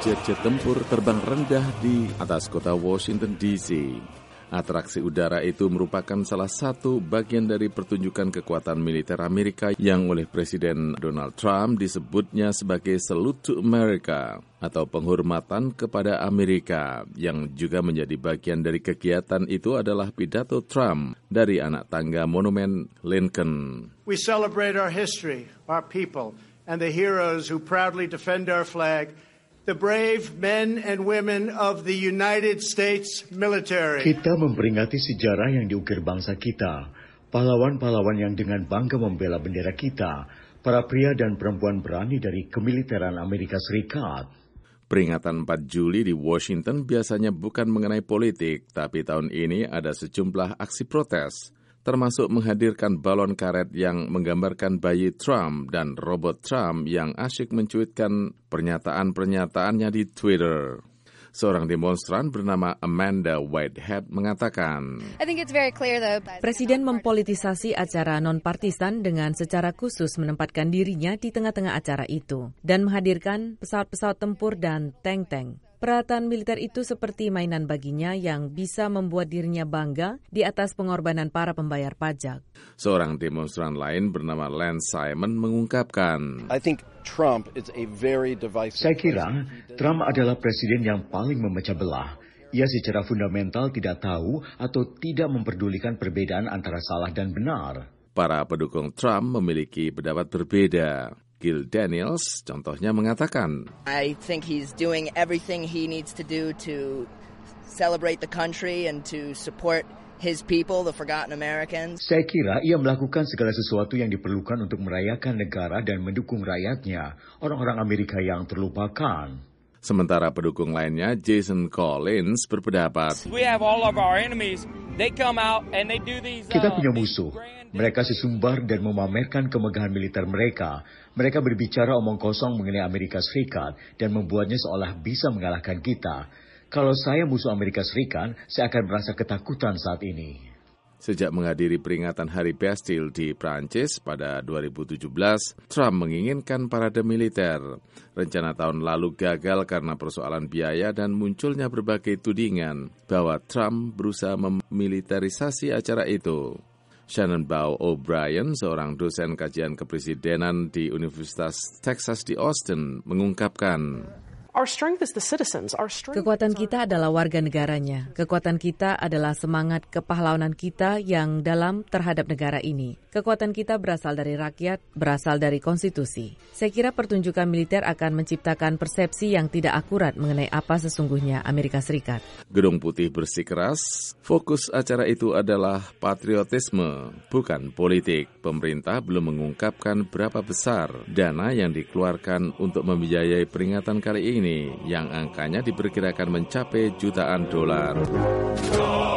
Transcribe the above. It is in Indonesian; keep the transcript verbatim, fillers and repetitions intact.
jet-jet tempur terbang rendah di atas kota Washington D C. Atraksi udara itu merupakan salah satu bagian dari pertunjukan kekuatan militer Amerika yang oleh Presiden Donald Trump disebutnya sebagai Salute to America atau penghormatan kepada Amerika. Yang juga menjadi bagian dari kegiatan itu adalah pidato Trump dari anak tangga Monumen Lincoln. We celebrate our history, our people, and the heroes who proudly defend our flag. The brave men and women of the United States military. Kita memperingati sejarah yang diukir bangsa kita, pahlawan-pahlawan yang dengan bangga membela bendera kita, para pria dan perempuan berani dari kemiliteran Amerika Serikat. Peringatan empat Juli di Washington biasanya bukan mengenai politik, tapi tahun ini ada sejumlah aksi protes, termasuk menghadirkan balon karet yang menggambarkan bayi Trump dan robot Trump yang asyik mencuitkan pernyataan-pernyataannya di Twitter. Seorang demonstran bernama Amanda Whitehead mengatakan, Presiden mempolitisasi acara non-partisan dengan secara khusus menempatkan dirinya di tengah-tengah acara itu dan menghadirkan pesawat-pesawat tempur dan tank-tank. Peralatan militer itu seperti mainan baginya yang bisa membuat dirinya bangga di atas pengorbanan para pembayar pajak. Seorang demonstran lain bernama Lance Simon mengungkapkan, I think Trump is a very divisive. Saya kira Trump adalah presiden yang paling memecah belah. Ia secara fundamental tidak tahu atau tidak memperdulikan perbedaan antara salah dan benar. Para pendukung Trump memiliki pendapat berbeda. Gil Daniels contohnya mengatakan, I think he's doing everything he needs to do to celebrate the country and to support his people, the forgotten Americans. Saya kira ia melakukan segala sesuatu yang diperlukan untuk merayakan negara dan mendukung rakyatnya, orang-orang Amerika yang terlupakan. Sementara pendukung lainnya, Jason Collins, berpendapat, We have all of our enemies. They come out and they do these, uh, kita punya musuh. Mereka sesumbar dan memamerkan kemegahan militer mereka. Mereka berbicara omong kosong mengenai Amerika Serikat dan membuatnya seolah bisa mengalahkan kita. Kalau saya musuh Amerika Serikat, saya akan merasa ketakutan saat ini. Sejak menghadiri peringatan Hari Bastille di Prancis pada dua ribu tujuh belas, Trump menginginkan parade militer. Rencana tahun lalu gagal karena persoalan biaya dan munculnya berbagai tudingan bahwa Trump berusaha memiliterisasi acara itu. Shannon Bow O'Brien, seorang dosen kajian kepresidenan di Universitas Texas di Austin, mengungkapkan, Kekuatan kita adalah warga negaranya. Kekuatan kita adalah semangat kepahlawanan kita yang dalam terhadap negara ini. Kekuatan kita berasal dari rakyat, berasal dari konstitusi. Saya kira pertunjukan militer akan menciptakan persepsi yang tidak akurat mengenai apa sesungguhnya Amerika Serikat. Gedung Putih bersikeras, fokus acara itu adalah patriotisme, bukan politik. Pemerintah belum mengungkapkan berapa besar dana yang dikeluarkan untuk membiayai peringatan kali ini, yang angkanya diperkirakan mencapai jutaan dolar.